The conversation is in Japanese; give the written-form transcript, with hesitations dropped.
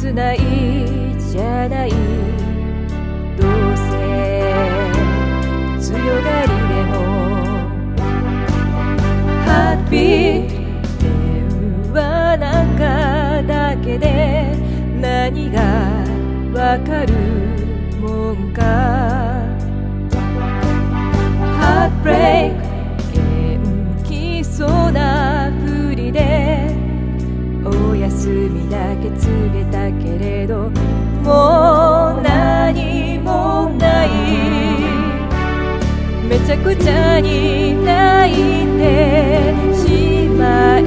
切ないじゃない、どうせ強がりでもハッピー電話なんかだけで何がわかるもんか。ハートブレイク元気そうなふりでお休みだけ告げたけれどもう何もない。めちゃくちゃに泣いてしまい